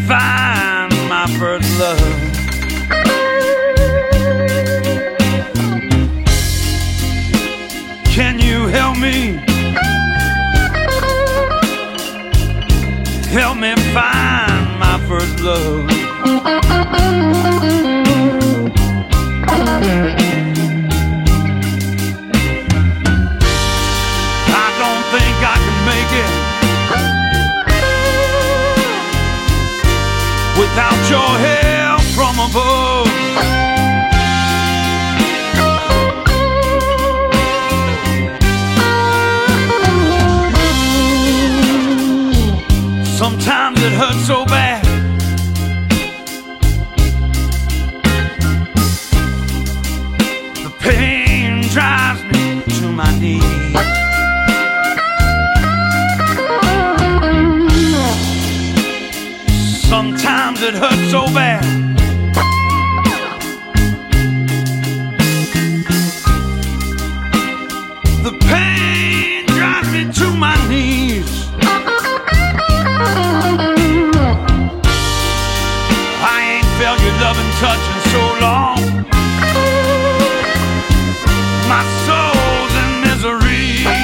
find my first love. Can you help me? Help me find my first love. I don't think I can make it without your help from above. Sometimes it hurts so bad, the pain drives me to my knees. Sometimes it hurts so bad, the pain drives me to my knees. I ain't felt your love and touch in so long. My soul's in misery.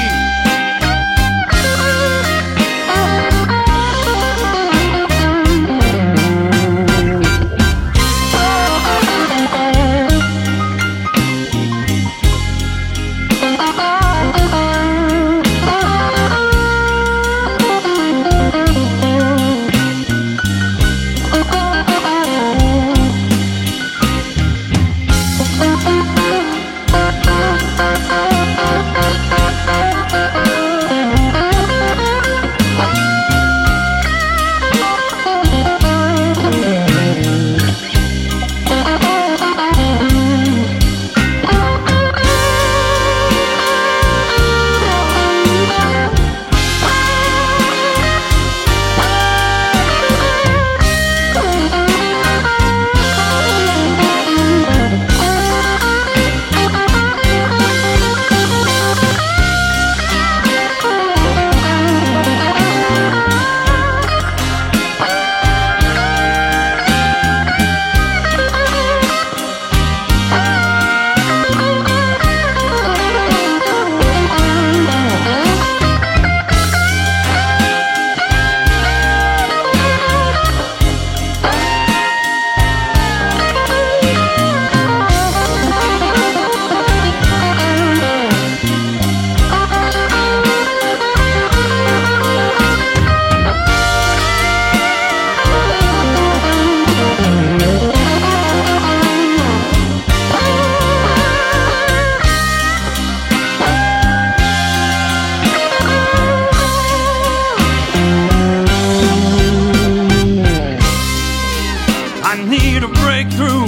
I need a breakthrough.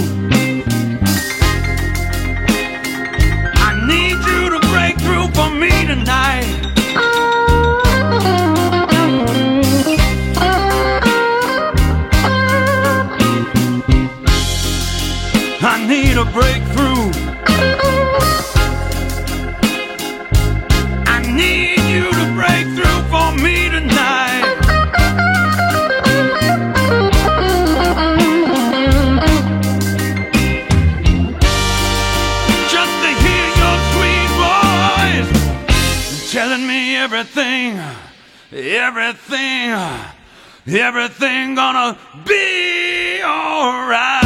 I need you to break through for me tonight. I need a breakthrough. I need you to break through for me tonight. Telling me everything gonna be alright.